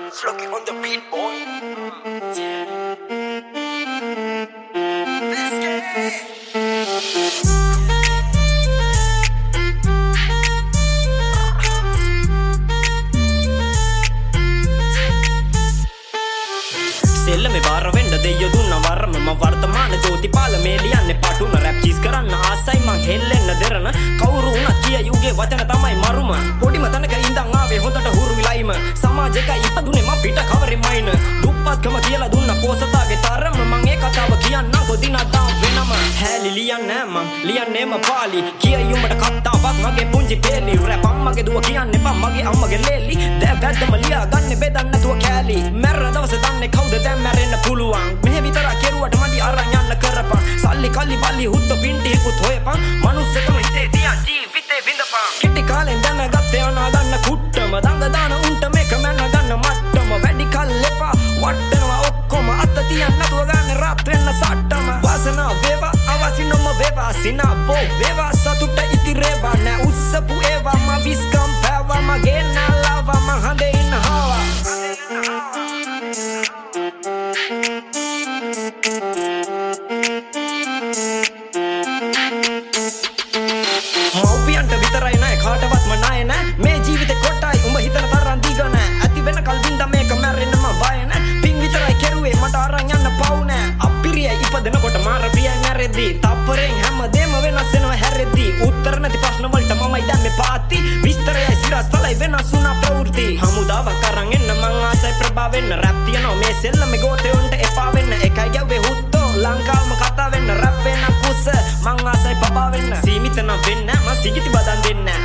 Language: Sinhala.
Flocky on the beat, boy. Let's get it. Sale में बार वेंड दे यो दुना वारम म वर्तमान ज्योतिपाल मेलियन्ने पाटुन रैप चीज करන්න ආසයි මං හෙල්ලෙන්න දෙරන කවුරු වුණත් කිය යුගේ වචන තමයි මරුම පොඩිම තනක ඉඳන් ආවේ හොඳට හුරු විලයිම සමාජයක ඉපදුනේ මං පිට කවරේ මයින දුප්පත්කම කියලා දුන්න පොසතාගේ තරම මං ඒ කතාව කියන්නම් කොදිනක් වෙනම හැලි ලියන්නේ මං ලියන්නේම පාලි කියයුමට කතාවක් මගේ පුංචි පෙලි රැප් අම්මගේ දුව කියන්නේ බම් මගේ අම්මගේ ලෙලි දැන් වැද්දම ලියා ගන්න බෙදන්න නැතුව කෑලි මැරෙන දවසේ දන්නේ කවුද දැන් මැරෙන්න පුළුවන් මෙහෙ විතර කෙරුවට මඩි අරන් යන්න කරපන් සල්ලි කල්ලි බල්ලි හුද්ද පින්ටිකුත් හොයපන් මනුස්සකම හිතේ තියන් ජීවිතේ විඳපන් කිටි කාලෙන් දැනගත්තේ අනා ගන්න කුට්ටම දඟ දාන උන්ට මේක මැන ගන්න මට්ටම වැඩි කල් එපා වට්ටනවා ඔක්කොම අත තියන් නැතුව ගන්න රාත් වෙන්න සට්ටම වාසනාව වේවා අවසිනම වේවා සිනාපෝ වේවා සතුට ඉතිරේවා නෑ උස්සපු ඒවා ම විස්කම් පෑවා මගේ නාලාවා ම හඳේ ඉන්න හාවා මව්පියන්ට විතරයි නෑ කාටවත්ම ණය නෑ මේ ජීවිතේ කොටයි උඹ හිතන තරම් දිග නෑ ඇති වෙන කල් බින්දා මේක මැරෙන්න මම බය නෑ පින් විතරයි කෙරුවේ මට අරන් යන්න පව් නෑ අපිරියයි ඉපදෙනකොට මාර ප්‍රියයි මැරෙද්දී තප්පරෙන් හැමදේම වෙනස් වෙනවා හැරෙද්දී උත්තර නැති ප්‍රශ්න වලට මමයි දැම්මේ පාති විස්තරයයි සිරස්තලයි වෙනස් වුණා ප්‍රවෘත්ති හමුදාවක් අරන් එන්න මං ආසයි ප්‍රභා වෙන්න රැප් තියනවා මේ සෙල්ලමේ ගෝතෙන්ට එපා වෙන්න එකයි ගැව්වේ හුත්තෝ ලංකාවම කතා වෙන්න රැප් වෙන්න කුස මං ආසයි පබා වෙන්න සීමිත නම් වෙන්න මං සිගිති බදන් දෙන්න